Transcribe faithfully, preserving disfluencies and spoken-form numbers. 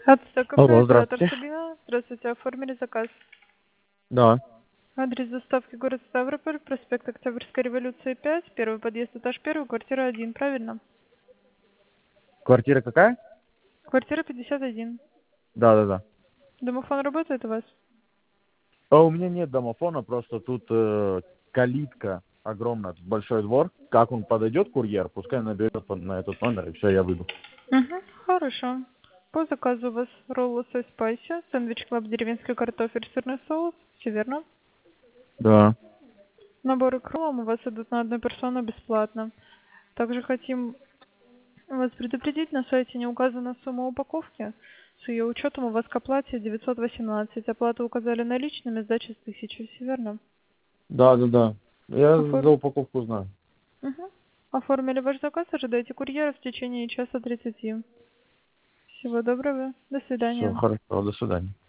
Алло, Автокафе, оператор здравствуйте. Сабина. Здравствуйте, оформили заказ. Да. Адрес доставки город Ставрополь, проспект Октябрьской революции пять, первый подъезд, этаж первый, квартира один, правильно? Квартира какая? Квартира пятьдесят один. Да, да, да. Домофон работает у вас? А у меня нет домофона, просто тут э, калитка огромная, тут большой двор. Как он подойдет, курьер, пускай наберет по- на этот номер, и все, я выйду. Угу, хорошо. По заказу у вас роллы со спайси, сэндвич клаб, деревенский картофель, сырный соус, все верно? Да. Наборы к роллам у вас идут на одну персону бесплатно. Также хотим вас предупредить, на сайте не указана сумма упаковки. С ее учетом у вас к оплате девятьсот восемнадцать. Оплату указали наличными, сдача с тысячи, все верно? Да, да, да. Я Оформ... за упаковку знаю. Мгм. Оформили ваш заказ, ожидайте курьера в течение часа тридцати. Всего доброго, до Все, свидания. хорошо, до свидания.